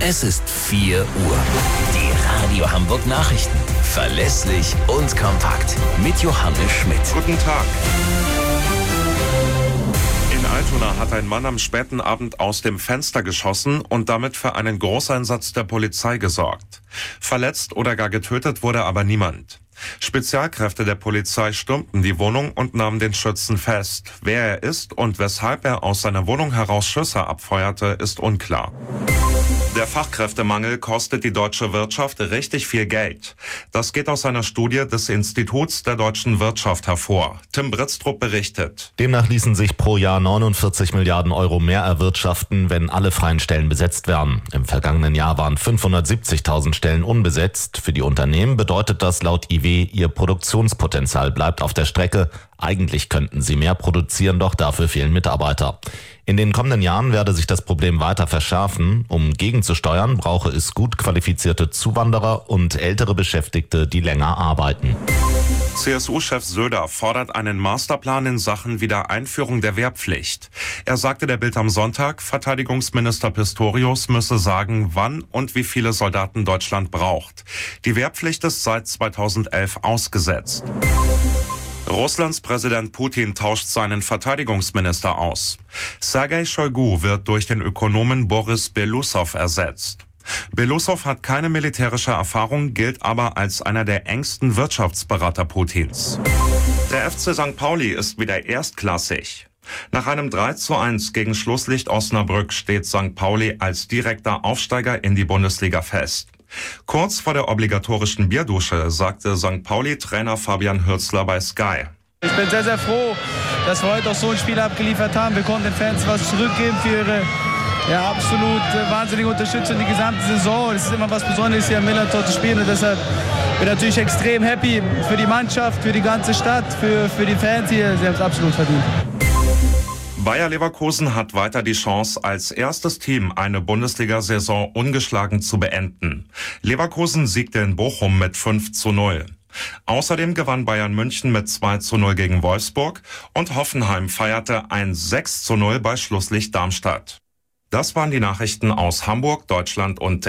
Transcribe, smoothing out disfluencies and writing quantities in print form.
Es ist 4 Uhr. Die Radio Hamburg Nachrichten. Verlässlich und kompakt. Mit Johannes Schmidt. Guten Tag. In Altona hat ein Mann am späten Abend aus dem Fenster geschossen und damit für einen Großeinsatz der Polizei gesorgt. Verletzt oder gar getötet wurde aber niemand. Spezialkräfte der Polizei stürmten die Wohnung und nahmen den Schützen fest. Wer er ist und weshalb er aus seiner Wohnung heraus Schüsse abfeuerte, ist unklar. Der Fachkräftemangel kostet die deutsche Wirtschaft richtig viel Geld. Das geht aus einer Studie des Instituts der deutschen Wirtschaft hervor. Tim Britztrup berichtet. Demnach ließen sich pro Jahr 49 Milliarden Euro mehr erwirtschaften, wenn alle freien Stellen besetzt werden. Im vergangenen Jahr waren 570.000 Stellen unbesetzt. Für die Unternehmen bedeutet das laut IW, ihr Produktionspotenzial bleibt auf der Strecke. Eigentlich könnten sie mehr produzieren, doch dafür fehlen Mitarbeiter. In den kommenden Jahren werde sich das Problem weiter verschärfen. Um gegenzusteuern, brauche es gut qualifizierte Zuwanderer und ältere Beschäftigte, die länger arbeiten. CSU-Chef Söder fordert einen Masterplan in Sachen Wiedereinführung der Wehrpflicht. Er sagte der Bild am Sonntag, Verteidigungsminister Pistorius müsse sagen, wann und wie viele Soldaten Deutschland braucht. Die Wehrpflicht ist seit 2011 ausgesetzt. Russlands Präsident Putin tauscht seinen Verteidigungsminister aus. Sergei Shoigu wird durch den Ökonomen Boris Belousov ersetzt. Belousov hat keine militärische Erfahrung, gilt aber als einer der engsten Wirtschaftsberater Putins. Der FC St. Pauli ist wieder erstklassig. Nach einem 3:1 gegen Schlusslicht Osnabrück steht St. Pauli als direkter Aufsteiger in die Bundesliga fest. Kurz vor der obligatorischen Bierdusche sagte St. Pauli-Trainer Fabian Hürzeler bei Sky. Ich bin sehr, sehr froh, dass wir heute auch so ein Spiel abgeliefert haben. Wir konnten den Fans was zurückgeben für ihre absolut wahnsinnige Unterstützung die gesamte Saison. Es ist immer was Besonderes, hier am Millantor zu spielen. Und deshalb bin ich natürlich extrem happy für die Mannschaft, für die ganze Stadt, für die Fans hier. Sie haben es absolut verdient. Bayer Leverkusen hat weiter die Chance, als erstes Team eine Bundesliga-Saison ungeschlagen zu beenden. Leverkusen siegte in Bochum mit 5:0. Außerdem gewann Bayern München mit 2:0 gegen Wolfsburg und Hoffenheim feierte ein 6:0 bei Schlusslicht Darmstadt. Das waren die Nachrichten aus Hamburg, Deutschland und